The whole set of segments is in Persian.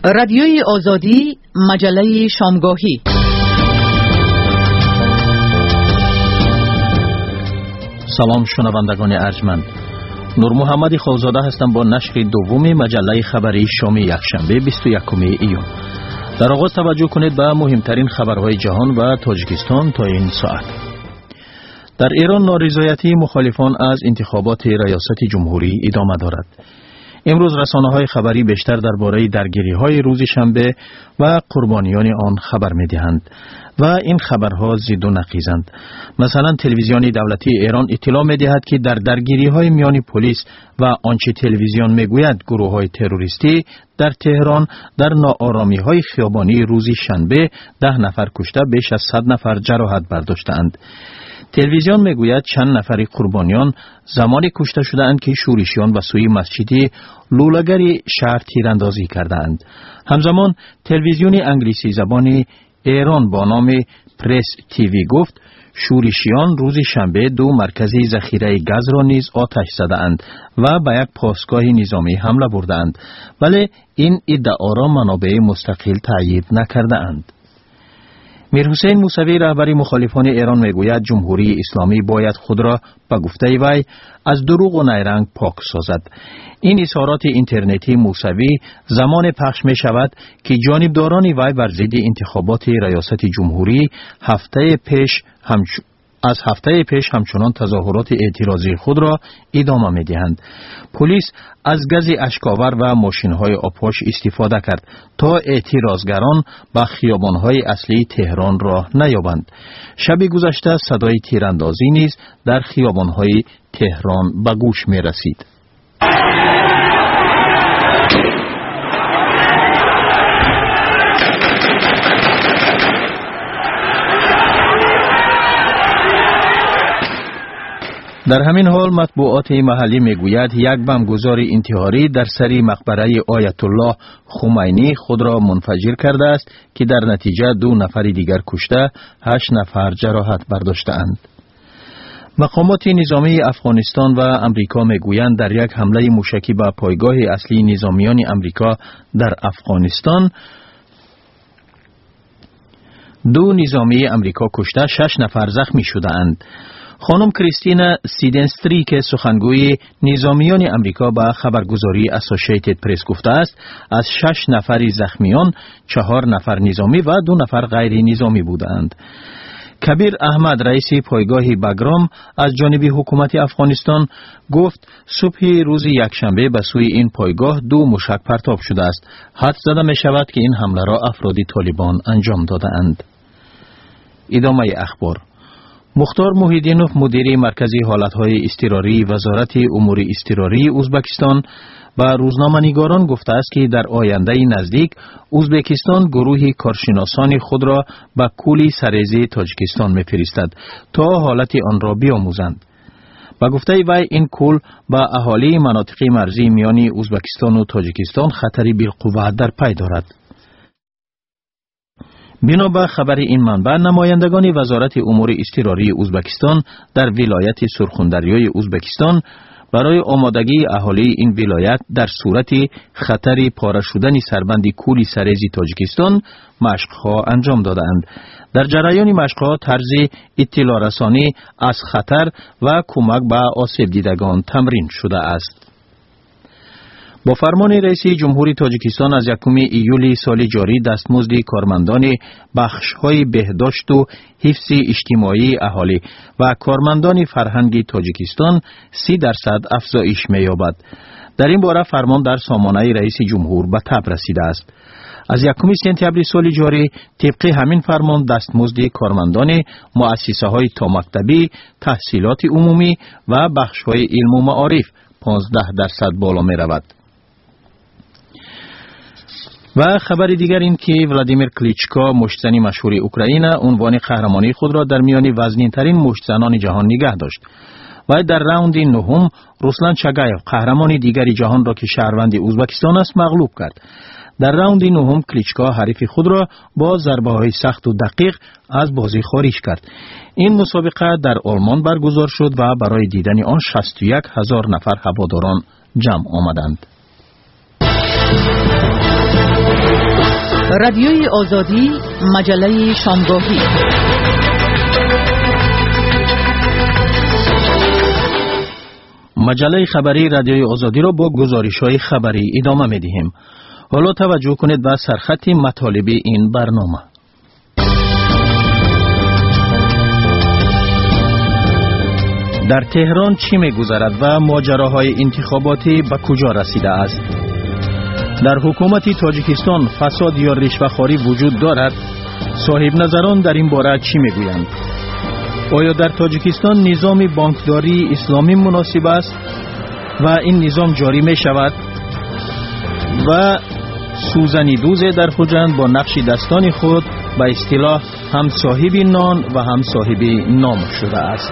رادیوی آزادی، مجله شامگاهی. سلام شنوندگان ارجمند. نور محمد خوزاده هستم با نشر دوم مجله خبری شام یکشنبه 21 ایون. در آغاز توجه کنید به مهمترین خبرهای جهان و تاجیکستان تا این ساعت. در ایران نارضایتی مخالفان از انتخابات ریاست جمهوری ادامه دارد. امروز رسانه‌های خبری بیشتر درباره درگیری‌های روز شنبه و قربانیان آن خبر می‌دهند و این خبرها ضد و نقیضند. مثلا تلویزیون دولتی ایران اطلاع می‌دهد که در درگیری‌های میان پلیس و آنچه تلویزیون می‌گوید گروه‌های تروریستی در تهران در ناآرامی‌های خیابانی روز شنبه 10 نفر کشته بیش از 100 نفر جراحت برداشتند. تلویزیون میگوید چند نفر قربانیان زمانی کشته شدند که شورشیان و سوی مسجد لوله‌گر شهر تیراندازی کردند. همزمان تلویزیون انگلیسی زبان ایران با نام پرس تیوی گفت شورشیان روز شنبه 2 مرکز ذخیره گاز را نیز آتش زدند و به یک پاسگاه نظامی حمله بردند، ولی این ادعا را منابع مستقل تایید نکردند. میرحسین موسوی رهبر مخالفان ایران میگوید جمهوری اسلامی باید خود را به گفته وی از دروغ و نیرنگ پاک سازد. این اظهارات اینترنتی موسوی زمان پخش می شود که جانبداران وی بر ضد انتخابات ریاست جمهوری از هفته پیش همچنان تظاهرات اعتراضی خود را ادامه می دهند. پلیس از گاز اشک‌آور و ماشین‌های آبپاش استفاده کرد تا اعتراضگران به خیابان‌های اصلی تهران راه نیابند. شب گذشته صدای تیراندازی نیز در خیابان‌های تهران به گوش می رسید. در همین حال مطبوعات محلی میگوید یک بمبگذار انتحاری در سر مقبره آیت الله خمینی خود را منفجر کرده است که در نتیجه 2 نفر دیگر کشته 8 نفر جراحت برداشته‌اند. مقامات نظامی افغانستان و امریکا میگویند در یک حمله موشکی به پایگاه اصلی نظامیان امریکا در افغانستان 2 نظامی امریکا کشته 6 نفر زخمی شده‌اند. خانم کریستینا سیدنستری که سخنگوی نظامیان امریکا به خبرگزاری اسوسییتد پرس گفته است از 6 نفر زخمیان 4 نفر نظامی و 2 نفر غیر نظامی بودند. کبیر احمد رئیس پایگاه بگرام از جانب حکومت افغانستان گفت صبح روز یکشنبه به سوی این پایگاه 2 موشک پرتاب شده است. حدس زده می شود که این حمله را افراد طالبان انجام دادند. ادامه اخبار. مختار محیدینوف مدیر مرکز حالتهای اضطراری وزارت امور اضطراری ازبکستان و روزنامه‌نگاران گفته است که در آینده نزدیک ازبکستان گروهی کارشناسان خود را به کولی سرزی تاجیکستان می‌فرستد تا حالت آن را بیاموزند. با گفته وی این کول به اهالی مناطق مرزی میان ازبکستان و تاجیکستان خطری بالقوه در پی دارد. بنابر خبر این منبع نمایندگان وزارت امور اضطراری ازبکستان در ولایت سرخوندریای ازبکستان برای آمادگی اهالی این ولایت در صورت خطر پاره شدن سربند کولی سرز تاجیکستان مشق‌ها انجام دادند. در جریان مشق‌ها طرز اطلاع رسانی از خطر و کمک به آسیب دیدگان تمرین شده است. با فرمان رئیس جمهوری تاجیکستان از 1 ایول سال جاری دستمزد کارمندان بخش‌های بهداشت و حفظ اجتماعی اهالی و کارمندان فرهنگی تاجیکستان 30% افزایش می‌یابد. در این باره فرمان در سامانه رئیس جمهور به تب رسیده است. از 1 سپتامبر سال جاری طبق همین فرمان دستمزد کارمندان مؤسسه‌های تا مکتبی، تحصیلات عمومی و بخش‌های علم و معارف 15% بالا می‌رود. و خبر دیگر این که ولادیمیر کلیچکو مشتزن مشهور اوکراین عنوان قهرمانی خود را در میان وزنین‌ترین مشتزنان جهان نگه داشت. و در راوند 9 روسلان چاگایف قهرمان دیگر جهان را که شهروند ازبکستان است مغلوب کرد. در راوند 9 کلیچکو حریف خود را با ضربه‌های سخت و دقیق از بازی خارج کرد. این مسابقه در آلمان برگزار شد و برای دیدن آن 61,000 نفر هواداران جمع آمدند. رادیوی آزادی، مجله شامگاهی. مجله خبری رادیوی آزادی را با گزارش‌های خبری ادامه می‌دهیم. حالا توجه کنید به سرخط مطالب این برنامه. در تهران چی می‌گذرد و ماجراهای انتخاباتی به کجا رسیده است؟ در حکومت تاجیکستان فساد یا رشوه‌خواری وجود دارد؟ صاحب نظران در این باره چی می‌گویند؟ آیا در تاجیکستان نظام بانکداری اسلامی مناسب است و این نظام جاری می‌شود؟ و سوزنی دوزه در خوجند با نقش دستان خود به اصطلاح هم صاحب نان و هم صاحب نام شده است.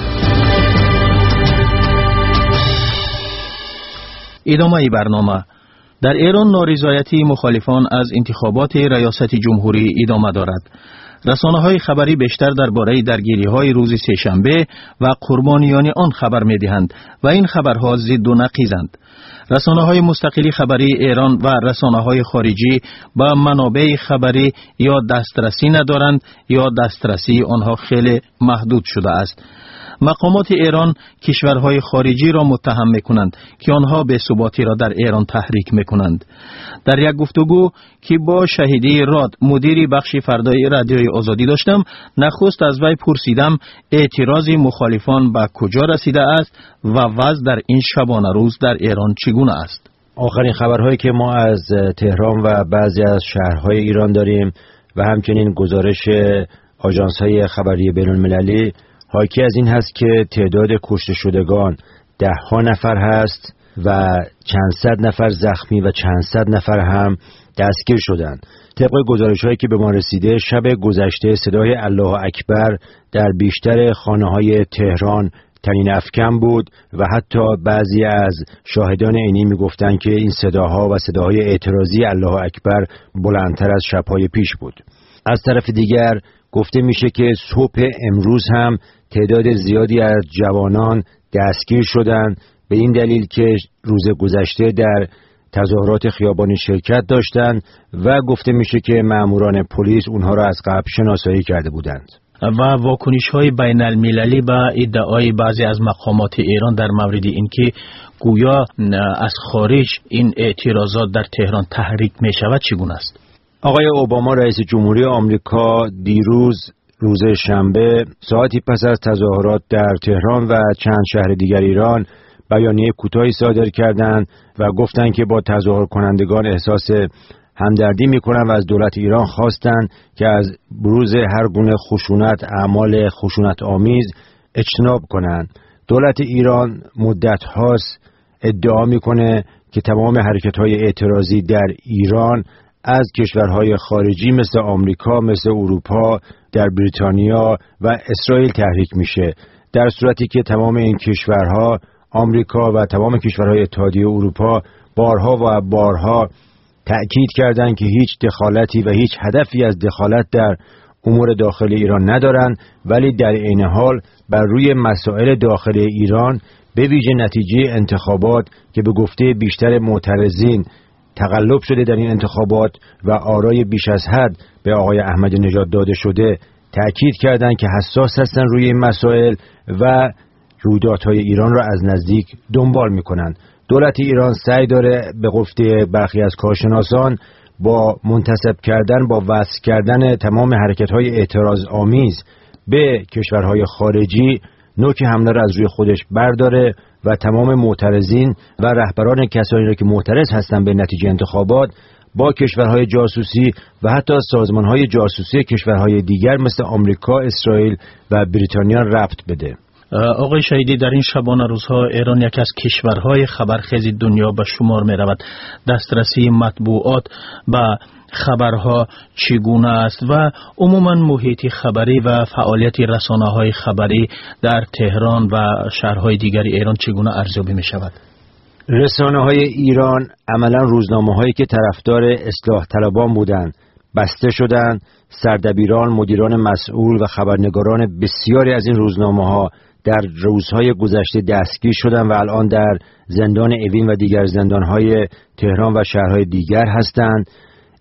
ادامه برنامه. در ایران نارضایتی مخالفان از انتخابات ریاست جمهوری ادامه دارد. رسانه‌های خبری بیشتر درباره درگیری‌های روز سه‌شنبه و قربانیان آن خبر می‌دهند و این خبرها ضد و نقیضند. رسانه‌های مستقلی خبری ایران و رسانه‌های خارجی به منابع خبری یا دسترسی ندارند یا دسترسی آنها خیلی محدود شده است. مقامات ایران کشورهای خارجی را متهم می‌کنند که آنها بی‌ثباتی را در ایران تحریک می‌کنند. در یک گفتگو که با شهیدی راد مدیر بخش فردای رادیوی آزادی داشتم، نخست از وی پرسیدم اعتراض مخالفان به کجا رسیده است و وضع در این شبانه روز در ایران چگونه است. آخرین خبرهایی که ما از تهران و بعضی از شهرهای ایران داریم و همچنین گزارش آژانس‌های خبری بین‌المللی حاکی از این هست که تعداد کشته شدگان 10 نفر هست و چند صد نفر زخمی و چند صد نفر هم دستگیر شدند. طبق گزارش‌هایی که به ما رسیده شب گذشته صدای الله اکبر در بیشتر خانه‌های تهران طنین افکن بود و حتی بعضی از شاهدان عینی میگفتند که این صداها و صداهای اعتراضی الله اکبر بلندتر از شب‌های پیش بود. از طرف دیگر گفته میشه که صبح امروز هم تعداد زیادی از جوانان دستگیر شدند به این دلیل که روز گذشته در تظاهرات خیابانی شرکت داشتند و گفته میشه که ماموران پلیس اونها را از قبل شناسایی کرده بودند. و واکنش‌های بین المللی به ادعای بعضی از مقامات ایران در مورد اینکه گویا از خارج این اعتراضات در تهران تحریک میشود چگونه است؟ آقای اوباما رئیس جمهوری آمریکا دیروز روز شنبه ساعتی پس از تظاهرات در تهران و چند شهر دیگر ایران بیانیه کوتاهی صادر کردند و گفتند که با تظاهر کنندگان احساس همدردی می‌کنند و از دولت ایران خواستند که از بروز هر گونه خشونت، اعمال خشونت آمیز اجتناب کنند. دولت ایران مدت هاست ادعا می‌کنه که تمام حرکت‌های اعتراضی در ایران از کشورهای خارجی مثل آمریکا، مثل اروپا، در بریتانیا و اسرائیل تحریک میشه، در صورتی که تمام این کشورها، آمریکا و تمام کشورهای اتحادیه اروپا بارها و بارها تأکید کردند که هیچ دخالتی و هیچ هدفی از دخالت در امور داخلی ایران ندارند، ولی در عین حال بر روی مسائل داخلی ایران به ویژه نتیجه انتخابات که به گفته بیشتر معترضین تقلب شده در این انتخابات و آرای بیش از حد به آقای احمدی نژاد داده شده، تأکید کردند که حساس هستند روی این مسائل و رویدادهای ایران را از نزدیک دنبال میکنند. دولت ایران سعی داره به گفته برخی از کارشناسان با منتسب کردن، با وصل کردن تمام حرکت‌های اعتراض آمیز به کشورهای خارجی نوک حمله را از روی خودش برداره و تمام معترضین و رهبران کسانی را که معترض هستند به نتیجه انتخابات با کشورهای جاسوسی و حتی سازمانهای جاسوسی کشورهای دیگر مثل آمریکا، اسرائیل و بریتانیا ربط بده. آقای شهیدی، در این شبانه روزها ایران یکی از کشورهای خبرخیز دنیا به شمار می رود. دسترسی مطبوعات به خبرها چگونه است و عموما محیط خبری و فعالیت رسانه‌های خبری در تهران و شهرهای دیگر ایران چگونه ارزیابی می شود؟ رسانه‌های ایران عملا روزنامه‌هایی که طرفدار اصلاح طلبان بودند بسته شدند. سردبیران، مدیران مسئول و خبرنگاران بسیاری از این روزنامه‌ها در روزهای گذشته دستگیر شدند و الان در زندان اوین و دیگر زندان‌های تهران و شهرهای دیگر هستند.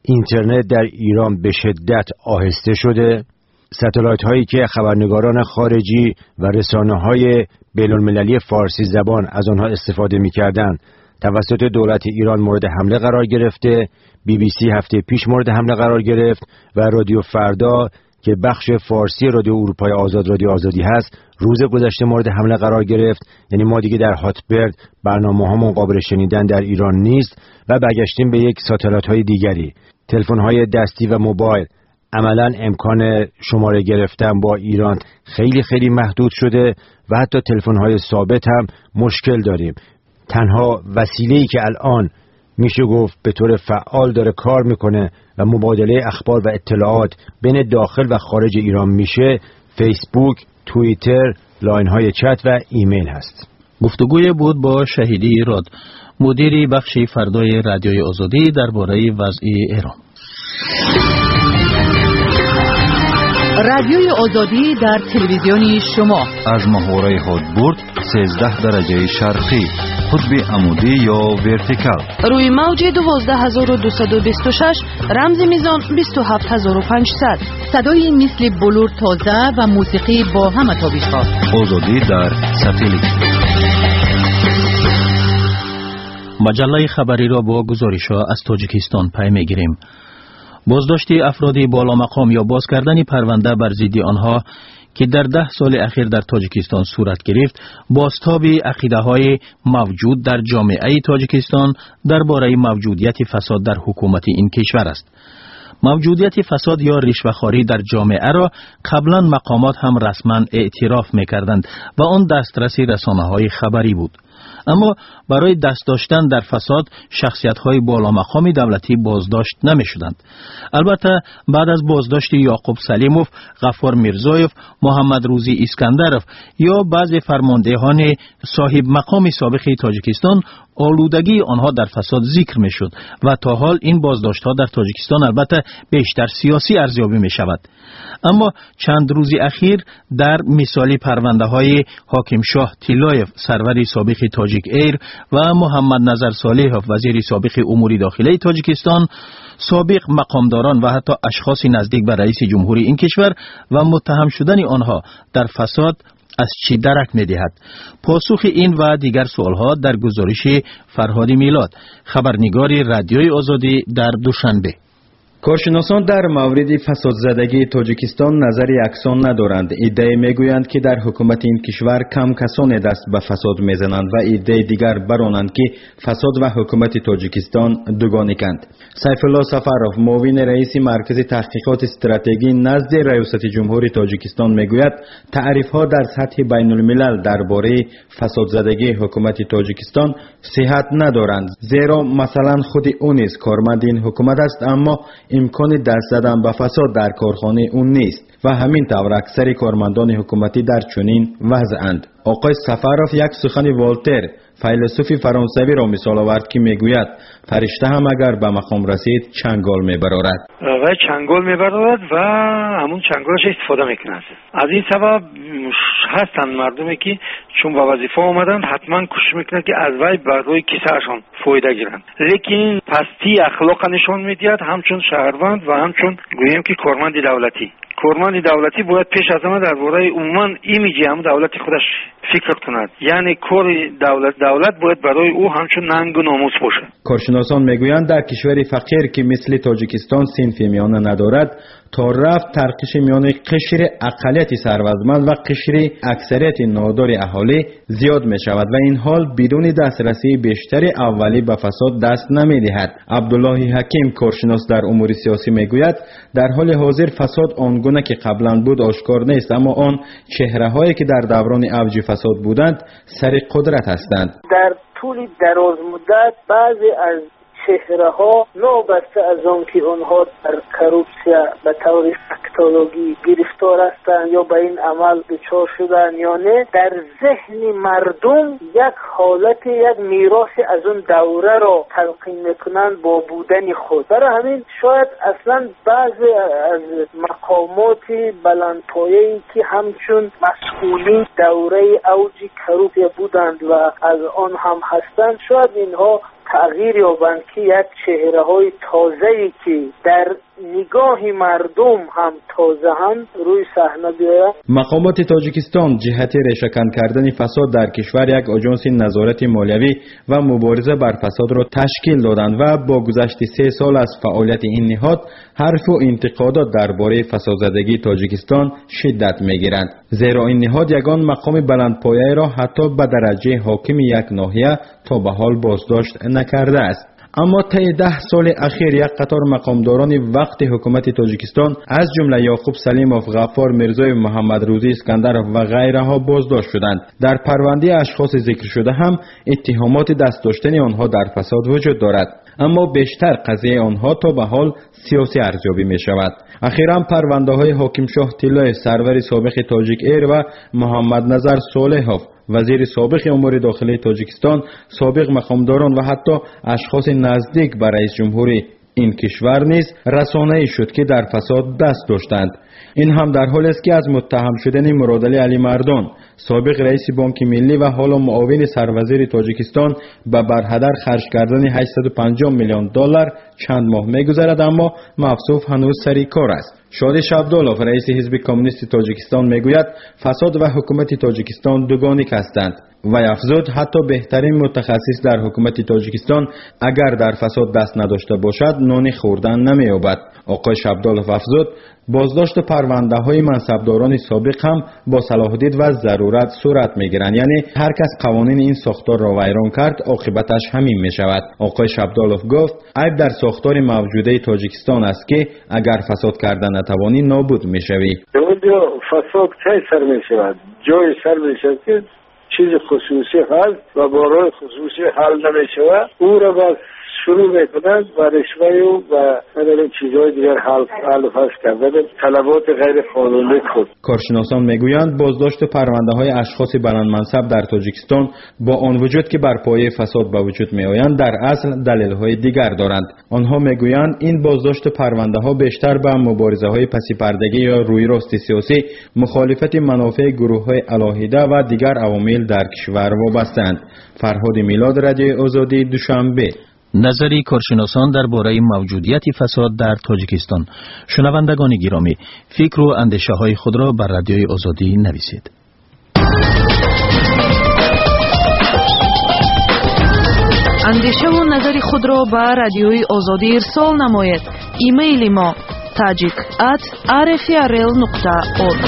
اینترنت در ایران به شدت آهسته شده. ستلایت هایی که خبرنگاران خارجی و رسانه های بین المللی فارسی زبان از آنها استفاده می کردن توسط دولت ایران مورد حمله قرار گرفته. BBC هفته پیش مورد حمله قرار گرفت و رادیو فردا که بخش فارسی رادیو اروپای آزاد رادیو آزادی هست روز گذشته مورد حمله قرار گرفت. یعنی ما دیگه در هاتبرد برنامه‌هامون قابل شنیدن در ایران نیست و برگشتیم به یک ساتلایت های دیگری. تلفن های دستی و موبایل عملاً امکان شماره گرفتن با ایران خیلی خیلی محدود شده و حتی تلفن های ثابت هم مشکل داریم. تنها وسیله‌ای که الان میشه گفت به طور فعال داره کار میکنه و مبادله اخبار و اطلاعات بین داخل و خارج ایران میشه فیسبوک، توییتر، لاین‌های چت و ایمیل هست. گفتگوی بود با شهیدی راد، مدیر بخش فردای رادیوی آزادی درباره وضع ایران. رادیوی آزادی در تلویزیون شما از محوره هادبورد 13 درجه شرقی، قطب عمودی یا ورتیکال، روی موج 12226 رمز میزان 27500. صدای مثل بلور تازه و موسیقی با همه تابش‌ها. آزادی در ساتلیت. مجله خبری را با گزارش‌ها از تاجیکستان پی می‌گیریم. بازداشت افرادی بالا مقام یا باز کردن پرونده بر ضد آنها که در 10 سال اخیر در تاجیکستان صورت گرفت، بازتاب عقیده‌های موجود در جامعه تاجیکستان درباره موجودیت فساد در حکومت این کشور است. موجودیت فساد یا رشوه‌خواری در جامعه را قبلا مقامات هم رسما اعتراف می‌کردند و آن دسترسی رسانه‌های خبری بود. اما برای دست داشتن در فساد شخصیت‌های بالا مقام دولتی بازداشت نمی‌شدند. البته بعد از بازداشت یعقوب سلیموف، غفار میرزایف، محمد روزی اسکندرف یا بعضی فرماندهان صاحب مقام سابق تاجیکستان، آلودگی آنها در فساد ذکر می‌شد و تا حال این بازداشت‌ها در تاجیکستان البته بیشتر سیاسی ارزیابی می‌شود. اما چند روزی اخیر در مثالی پرونده‌های حاکم شاه تیلایف سرور سابق تاجیک ایر و محمد نظر صالحوف وزیر سابق امور داخلی تاجیکستان، سابق مقامداران و حتی اشخاص نزدیک به رئیس جمهوری این کشور و متهم شدن آنها در فساد از چی درک می‌دهد؟ پاسخ این و دیگر سوالها در گزارش فرهاد میلاد، خبرنگار رادیوی آزادی در دوشنبه. کارشناسان در مورد فسادزدگی تاجیکستان نظر یکسان ندارند. ایده میگویند که در حکومت این کشور کم کسان دست به فساد میزنند و ایده دیگر برانند که فساد و حکومت تاجیکستان دوگانی‌اند. سیف الله سفرов، معاون رئیس مرکز تحقیقات استراتژی نزد ریاست جمهوری تاجیکستان میگوید تعریف‌ها در سطح بین الملل درباره فسادزدگی حکومت تاجیکستان صحت ندارند، زیرا مثلا خود او نیز کارمند این حکومت است اما امکان دست زدن به فساد در کارخانه اون نیست و همین طور اکثر کارمندان حکومتی در چنین وضعند. آقای سفرов یک سخن والتر فیلسوف فرانسوی را مثال آورد که میگوید فرشته هم اگر به مقام رسید چنگال میبرارد و چنگال میبرارد و همون چنگالش استفاده میکنند. از این سبب هستند مردمی که چون به وظیفه آمدند حتما کوشش میکنند که از وی بر روی کیسهشان فایده گیرند، لیکن پستی اخلاق نشان میدهد همچون شهروند و همچون گوییم که کارمند دولتی باید پیش از همه درباره عموما ایمیج هم دولت خودش فکر کند. یعنی کار دولت باید برای او همچون ننگ و ناموس باشه. کارشناسان میگویند در کشوری فقیر که مثل تاجیکستان صنف میانه ندارد، تا رفت ترکش میان قشر اقلیت ثروتمند و قشر اکثریت نادار اهالی زیاد می شود و این حال بدون دسترسی بیشتر اولی به فساد دست نمی دهد. عبدالله حکیم، کارشناس در امور سیاسی میگوید در حال حاضر فساد آنگونه که قبلا بود آشکار نیست، اما آن چهره هایی که در دوران اوج فساد بودند سر قدرت هستند. در طول دراز مدت بعضی از چهره ها نابسته از آن که آنها در کروپسیا به طور فاکتولوژی گرفتار هستند یا به این عمل دچار شدن یا نه، در ذهن مردم یک حالت، یک میراث از اون دوره را تلقین میکنند با بودن خود. برای همین شاید اصلا بعضی از مقامات بلندپایه‌ای که همچون مسئولین دوره اوج کروپسیا بودند و از آن هم هستند، شاید اینها تغییر یابند که یک چهره‌های تازه‌ای که در نگاه مردم هم تازه‌اند روی صحنه بیاید. مقامات تاجیکستان جهت ریشه‌کن کردن فساد در کشور یک آژانس نظارت مالیوی و مبارزه بر فساد را تشکیل دادند و با گذشت 3 سال از فعالیت این نهاد حرف و انتقادات درباره فسادزدگی تاجیکستان شدت می‌گیرند، زیرا این نهاد یگان مقام بلندپایه را حتی به درجه حاکم یک ناحیه تا به حال بازداشت نکرده است. اما طی 10 سال اخیر یک قطار مقامداران وقت حکومت تاجیکستان از جمله یعقوب سلیموف، غفار میرزای، محمد روزی اسکندرов و غیرها بازداشت شدند. در پرونده اشخاص ذکر شده هم اتهامات دست داشتن آنها در فساد وجود دارد، اما بیشتر قضیه آنها تا به حال سیاسی ارزیابی می شود. اخیراً پرونده های حاکم شاه طلای، سرور سابق تاجیک ایر و محمد نظر صالحوف، وزیر سابق امور داخلی تاجیکستان، سابق مقامداران و حتی اشخاص نزدیک به رئیس جمهوری این کشور نیز رسانه‌ای شد که در فساد دست داشتند. این هم در حالی است که از متهم شدن مرادعلی علی مردان، سابق رئیس بانک ملی و حالا معاون سروزیر تاجیکستان، به برهدر خرج کردن 850 میلیون دلار چند ماه می‌گذرد، اما موصوف هنوز سری کار است. شادی شابدالوف، رئیس حزب کمونیست تاجیکستان، میگوید فساد و حکومت تاجیکستان دوگانیک هستند و افزود حتی بهترین متخصص در حکومت تاجیکستان اگر در فساد دست نداشته باشد نان خوردن نمی‌یابد. آقای شابدالوف افزود بازداشت پرونده های منصبداران سابق هم با صلاح و ضرورت صورت میگیرند، یعنی هر کس قوانین این ساختار را ویران کرد عاقبتش همین می شود. آقای شابدالوف گفت عیب در ساختار موجوده تاجیکستان است که اگر فساد کردن نتوانی نابود می شوی. اونجا فساد کی سر می شود؟ جای سر می شود که چیز خصوصی هست و برای خصوصی حل نمی شود، او را بس شروع میکنند و رشوه و چیزهای دیگر حل فصل کردن طلبات غیر قانونی خود. کارشناسان میگویند بازداشت پرونده های اشخاص بلند منصب در تاجیکستان با آن وجود که بر پایه فساد به وجود میآیند در اصل دلیل های دیگر دارند. آنها میگویند این بازداشت پرونده ها بیشتر به مبارزه های پسی پردگی یا رویراست سیاسی، مخالفت منافع گروه های علاهیده و دیگر عوامل در کشور وابسته‌اند. فرهاد میلاد، رادیو آزادی، دوشنبه. نظری کارشناسان درباره موجودیت فساد در تاجیکستان. شنوندگان گرامی، فکر و اندیشه های خود را بر رادیوی آزادی نویسید. اندیشه و نظر خود را بر رادیوی آزادی ارسال نماید. ایمیل ما tajik@rfrl.org.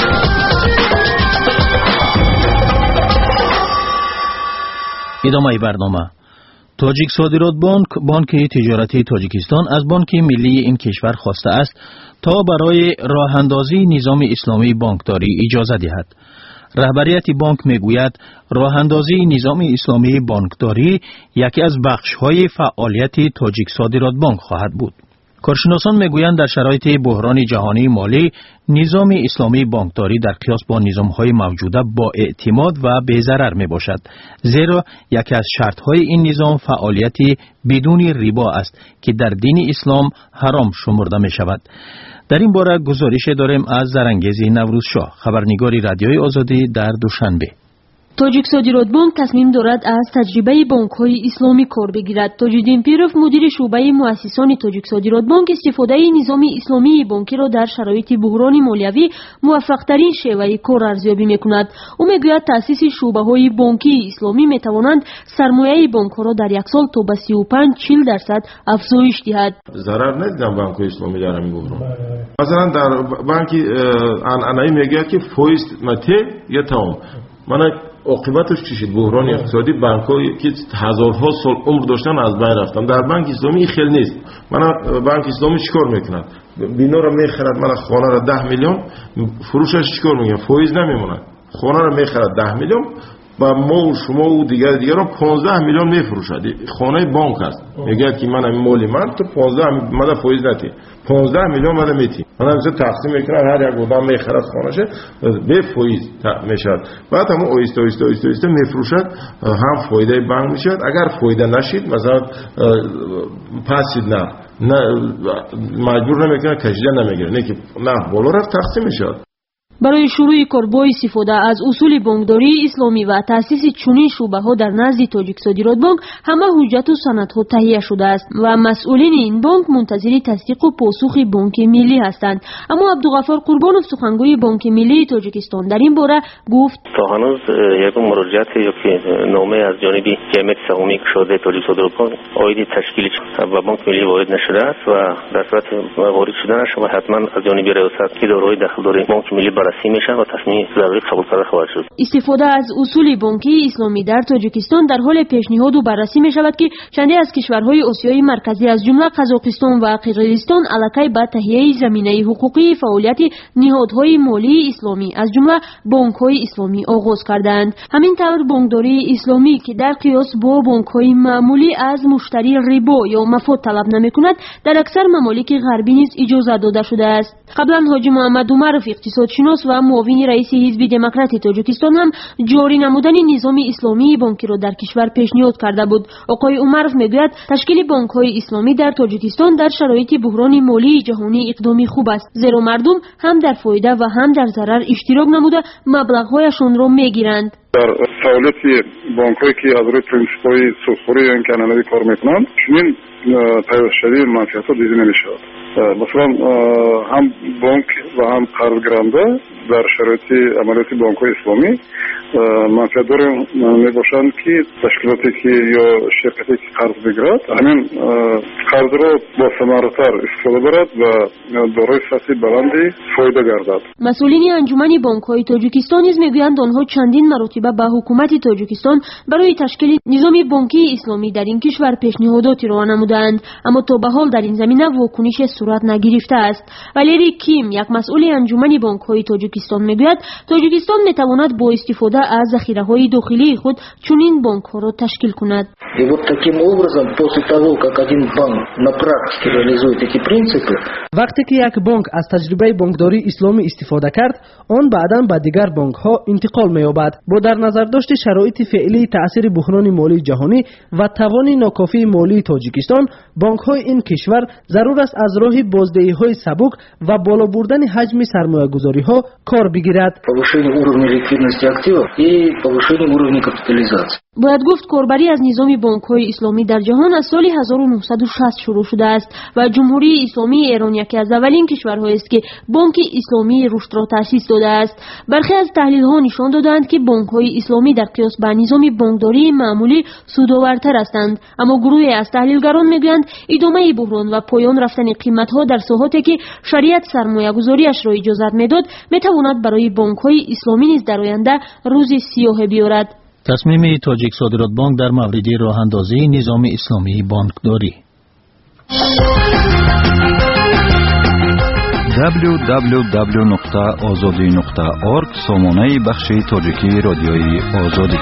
ادامه برنامه. تاجیک صادرات بانک تجارتی تاجیکستان از بانک ملی این کشور خواسته است تا برای راه اندازی نظام اسلامی بانکداری اجازه دهد. رهبریت بانک میگوید راه اندازی نظام اسلامی بانکداری یکی از بخش‌های فعالیت تاجیک صادرات بانک خواهد بود. کارشناسان میگویند در شرایط بحران جهانی مالی نظام اسلامی بانکداری در قیاس با نظام‌های موجوده با اعتماد و بی‌ضرر میباشد، زیرا یکی از شرط‌های این نظام فعالیت بدون ریبا است که در دین اسلام حرام شمرده میشود. در این باره گزارش داریم از زرانگیز نوروز شاه، خبرنگار رادیوی آزادی در دوشنبه. تاجیک صادرات بانک تصمیم دارد از تجربه بانک‌های اسلامی کار بگیرد. تاج‌الدین پیروف، مدیر شعبه مؤسسان تاجیک صادرات بانک، استفاده نظام اسلامی بانکی را در شرایط بحران مالیوی موفق‌ترین شیوه کار ارزیابی می‌کند. او می‌گوید تأسیس شعبه‌های بانکی اسلامی می‌توانند سرمایه بانک‌ها را در یک سال تا به 35-40% افزایش دهد. ضرر ندیدم بانک‌های اسلامی در این بحران. مثلا در بانکی انایی میگه که فایز مته یا تمام. من عاقبتش چی شد؟ بحران اقتصادی، بانک‌هایی که هزارها سال عمر داشتن از بین رفتن. در بانک اسلامی خیلی نیست. من بانک اسلامی چیکار میکنه؟ بنا رو میخرد، من خانه رو 10 میلیون فروشش چیکار میکنه؟ فایز نمیمونه. خانه رو میخرد 10 میلیون و ما و شما و دیگر رو 15 میلیون میفروشد. خانه بانک است. میگه که من مال من تو 15 من فایز نتی. 15 میلیون من میتی. من همین تقسیم میکنم، هر یک آدم میخرد خانه‌شه به فایز میشد. بعد هم آیسته میفروشد، هم فایده بانک میشد. اگر فایده نشید مثلا پاسید نه مجبور نمیکنه، کشیده نمیگیره، نه که نه بالا رفت تقسیم میشد. برای شروع کار با استفاده از اصول بانکداری اسلامی و تأسیس چنین شعبه‌ها در نزد تاجیک صادرات بانک همه حجت و سندها تهیه شده است و مسئولین این بانک منتظر تصدیق و پاسخ بانک ملی هستند. اما عبدالغفار قربانov سخنگوی بانک ملی تاجیکستان در این باره گفت تا هنوز یک مراجعت یا که نامه از جانب جمعیت سهامی شده تاجیک صادرات بانک عاید تشکیل و بانک ملی وارد نشده است و در صورت وارد شدنش حتما از جانب ریاست اداره‌های داخلداری بانک ملی بررسی میشه و تصمیم ضروری قبول کرده خواهد شد. استفاده از اصول بانکی اسلامی در تاجیکستان در حال پیشنهاد و بررسی می شود که چندی از کشورهای آسیای مرکزی از جمله قزاقستان و قرقیزستان الکی به تهیه زمینه حقوقی فعالیت نهادهای مالی اسلامی از جمله بانک‌های اسلامی آغاز کردند. همین طور بانکداری اسلامی که در قیاس با بانک‌های معمولی از مشتری ربا یا مفاد طلب نمی‌کند در اکثر ممالک غربی نیز اجازه داده شده است. قبلا حاجی محمد عمرов اقتصادشناس و معاون رئیس حزب دموکرات تاجیکستان هم جاری نمودن نظام اسلامی بانکی را در کشور پیشنهاد کرده بود. آقای عمرov میگوید تشکیل بانک‌های اسلامی در تاجیکستان در شرایط بحران مالی جهانی اقدامی خوب است، زیرا مردم هم در فایده و هم در ضرر اشتراک نموده مبلغ‌هایشان را میگیرند. در فعالیت بانک‌هایی که از روی پرینسیپ‌های سودخوری یا کانونی کار میکنند چنین پیوستگی منفعت‌ها دیده نمی‌شود. مثلا هم بانک و هم قرضگرنده در شرایط عملیات بانک‌های اسلامی منفعت‌دار میباشند که تشکیلاتی که یا شرکتی که قرض بگیرد همین قرض را با ثمرتر استفاده برد و دارای سطح بلندی فایده گردد. مسئولین انجمن بانک‌های تاجیکستان نیز میگویند آنها چندین مرتبه به حکومت تاجیکستان برای تشکیل نظام بانکی اسلامی در این کشور پیشنهاداتی را نمودند، اما تا به حال در این زمینه واکنش صورت نگرفته است. ولیری کیم، یک مسئول انجمن بانک‌های تاجیکستان میگوید تاجیکستان میتواند با استفاده از ذخیره‌های داخلی خود چنین بانک‌ها را تشکیل کند. И вот таким образом, после того, как один банк на практике реализует эти принципы, وقتی که یک بانک از تجربه بانکداری اسلامی استفاده کرد، آن بعداً به دیگر بانک‌ها انتقال می‌یابد. با در نظر داشت شرایط فعلی تأثیر بحران مالی جهانی و توان ناکافی مالی تاجیکستان، بانک‌های این کشور ضرور است از راه بازدهی‌های سبک و بالا بردن حجم سرمایه‌گذاری‌ها کار بگیرد. повышение уровня ликвидности активов и повышение уровня капитализации. باید گفت کاربری از نظام بانک‌های اسلامی در جهان از سال 1960 شروع شده است و جمهوری اسلامی ایران یکی از اولین کشورهایی است که بانک اسلامی رشد را تأسیس داده است. برخی از تحلیل‌ها نشان دادند که بانک‌های اسلامی در قیاس به نظام بانکداری معمولی سودآورتر هستند، اما گروهی از تحلیلگران میگویند ادامه بحران و پایان رفتن قیمت‌ها در ساحاتی که شریعت سرمایه‌گذاری‌اش را اجازه میداد میتواند برای بانک‌های اسلامی نیز در آینده روز سیاه بیاورد. تصمیم تاجیک صادرات بانک در مورد راه اندازی نظام اسلامی بانکداری. www.azadi.org سامانه بخش تاجیکی رادیوی آزادی.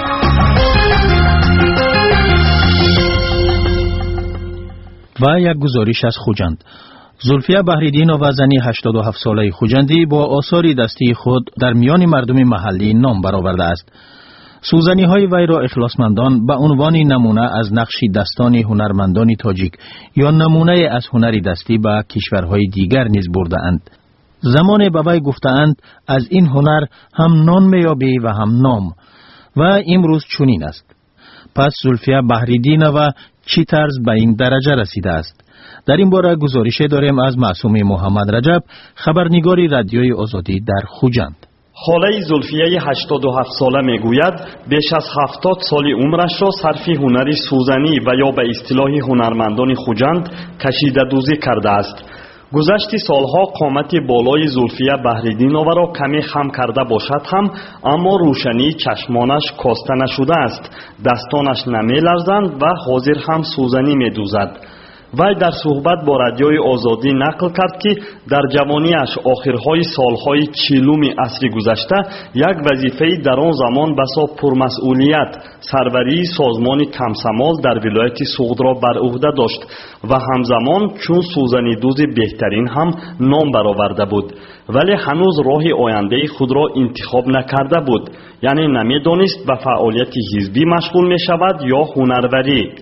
و یک گزارش از خوجند. زلفیه بحریدینو و زنی 87 ساله خوجندی با آثار دستی خود در میان مردم محلی نام برآورده است. سوزنی های وی را اخلاصمندان به عنوان نمونه از نقش دستان هنرمندان تاجیک یا نمونه از هنر دستی به کشورهای دیگر نیز برده اند. زمان به وی گفتند از این هنر هم نان میابی و هم نام و امروز چنین است. پس زلفیه بحریدینو چی طرز به این درجه رسیده است؟ در این باره گزارش داریم از معصوم محمد رجب، خبرنگار رادیوی آزادی در خوجند. خاله زلفیه 87 ساله میگوید بیش از 70 سال عمرش را صرف هنر سوزنی و یا به اصطلاح هنرمندان خوجند کشیده دوزی کرده است. گذشت سالها قامت بالای زلفیه بحریدینو را کمی خم کرده باشد هم، اما روشنی چشمانش کاسته نشده است، دستانش نمی لرزند و حاضر هم سوزنی می دوزد. وی در صحبت با رادیوی آزادی نقل کرد که در جوانیش آخرهای سالهای 40 عصر گذشته یک وظیفه در آن زمان بسا پرمسئولیت سروری سازمان کمسمال در ولایت سوغد را بر عهده داشت و همزمان چون سوزنی دوز بهترین هم نام برآورده بود، ولی هنوز راه آینده خود را انتخاب نکرده بود، یعنی نمیدانست به فعالیت حزبی مشغول می شود یا هنروری.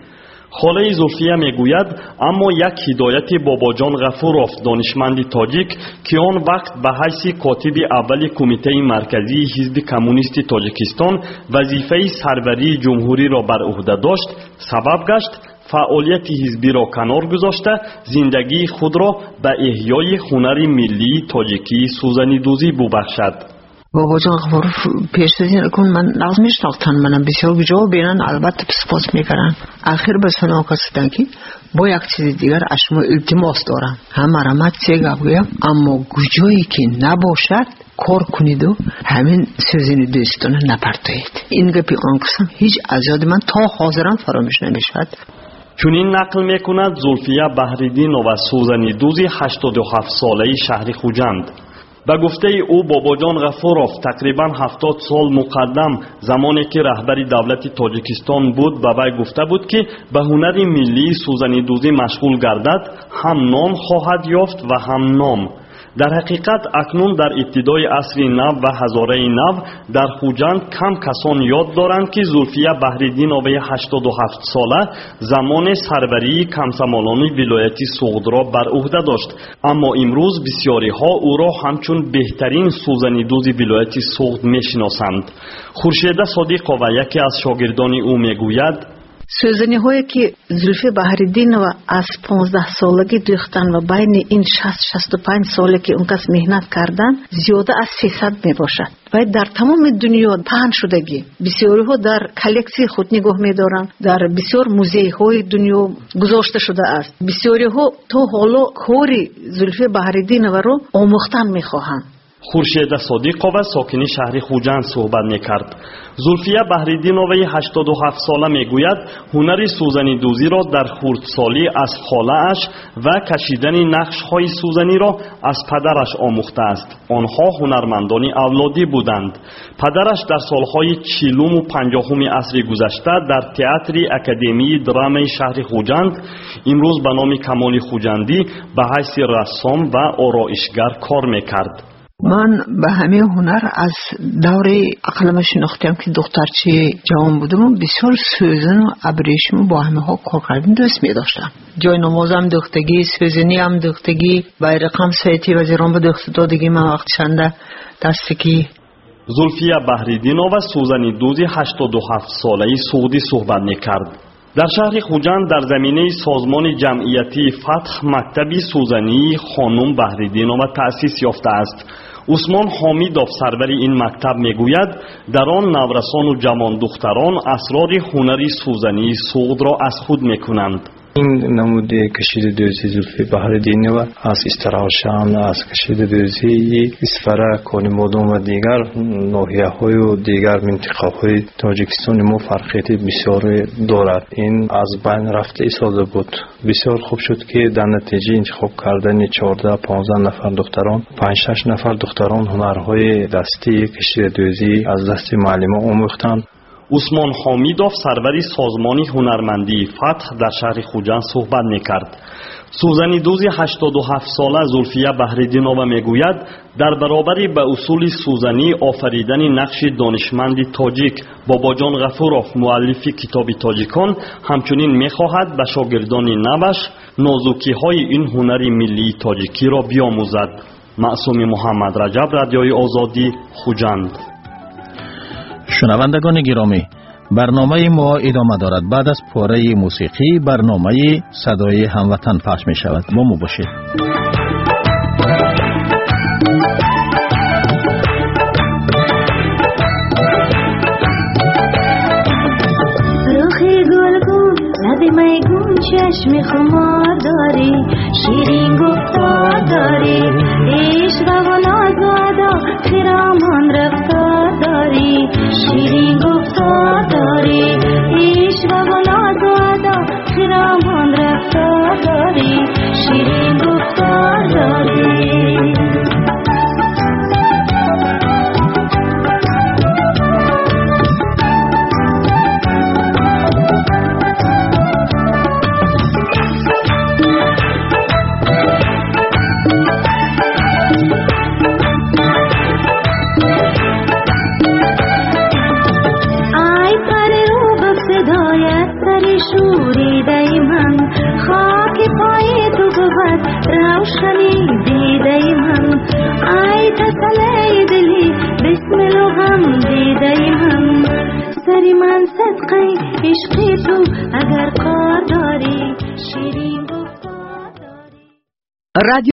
خاله زلفیه میگوید اما یک هدایت باباجان غفورов دانشمند تاجیک که آن وقت به حیث کاتب اول کمیته مرکزی حزب کمونیست تاجیکستان وظیفه سروری جمهوری را بر عهده داشت سبب گشت فعالیت حزبی را کنار گذاشته زندگی خود را به احیای هنر ملی تاجیکی سوزنیدوزی ببخشد. باباجان غفورов پیش‌نهاد کن من نظم میشناختن منم بسیار بجواب بینن البته سپاس میکنن آخر به سنا کسیدن که با یک چیز دیگر اشما التماس دارم همه را من چه گپ گویم اما گوجایی که نباشد کار کنید و همین سوزنیدوزیتون نپرتایید این گپی آن قسم هیچ از یاد من تا حاضرم فراموش نمیشود. چنین نقل میکند زلفیه بحریدینова سوزنیدوزی 87 ساله شهر خوجند. به گفته او باباجان غفورov تقریبا 70 سال مقدم زمانی که رهبر دولت تاجیکستان بود به وی گفته بود که به هنر ملی سوزنیدوزی مشغول گردد هم نام خواهد یافت و هم نام. در حقیقت اکنون در ابتدای عصر نو و هزاره نو در خوجند کم کسان یاد دارند که زلفیه بحریدینova 87 ساله زمان سروری کمسمالانی ولایت سوغد را بر عهده داشت اما امروز بسیاری ها او را همچون بهترین سوزنیدوز ولایت سوغد میشناسند. خورشید صادقova یکی از شاگردان او میگوید سوزنی هایی که زلفیه بحریدینова از 15 سالگی دوختن و بین این 60-65 ساله که اون کس مهنت کردن زیاده از 300 می باشد و در تمام دنیا پهن شدگی بسیاری ها در کلکسی خود نگاه می دارن در بسیار موزه های دنیا گذاشته شده است بسیاری ها تا حالا کاری زلفیه بحریدینова رو آموختن می خواهند. خورشید صادقova ساکن شهر خوجند صحبت میکرد. زلفیه بحریدینova 87 ساله میگوید هنر سوزنیدوزی را در خردسالی از خاله‌اش و کشیدن نقش‌های سوزنی را از پدرش آموخته است. آنها هنرمندان اولادی بودند. پدرش در سالهای 40 و 50 عصر گذشته در تئاتر اکادمی درام شهر خوجند امروز به نام کمال خوجندی به حیث رسام و آرایشگر کار میکرد. من به همه هنر از دور عقلم شناختم که دخترچه جوان بودم و بسیار سوزن و ابریشم با همه ها کار کردیم دوست می داشتم. جای نمازم دختگی سوزنی هم دختگی بیرقم سیتی وزیران به دخت دادگی من وقت شنده دستگی. زلفیه بحریدینova سوزنیدوزی 87 ساله سعودی صحبت میکرد. در شهر خوجند در زمینه سازمان جمعیتی فتح مکتبی سوزنی خانم بحریدینova تأسیس یافته است. عثمان حامیدov سرور این مکتب میگوید در آن نورسان و جوان دختران اسرار هنر سوزنی سوغد را از خود میکنند. این نموده کشید دوزی زلفیه بحریدینова از استرالشان از کشید دوزی اسفره کانیمادون و دیگر ناحیه های و دیگر منطقه های تاجیکستان ما فرقیت بسیار دارد. این از بین رفته ایستاده بود. بسیار خوب شد که در نتیجه انتخاب کردن 14-15 نفر دختران 5-6 نفر دختران هنرهای دستی کشید دوزی از دست معلمان آموختند. عثمان حامیدov سرور سازمان هنرمندی فتح در شهر خوجند صحبت میکرد. سوزنیدوز 87 ساله زلفیه بحریدینova میگوید در برابر به اصول سوزنی آفریدن نقش دانشمند تاجیک باباجان غفورov مؤلف کتاب تاجیکان همچنین میخواهد به شاگردان نوش نازکی های این هنر ملی تاجیکی را بیاموزد. معصوم محمد رجب رادیوی آزادی خوجند. شنوندگان گرامی برنامه ما ادامه دارد. بعد از پاره موسیقی برنامه صدای هموطن پخش می شود. با ما باشید. رخی گلگون لب میگون چشم خمار داری شیرین گفتار داری عشق و ناز و ادا خرامان رفتار داری شیرین گفتار داری عشق و ناز و ادا خرامان رفتار داری شیرین گفتار داری. موسیقی عشق تو اگر کار داری شیرین گفتار داری.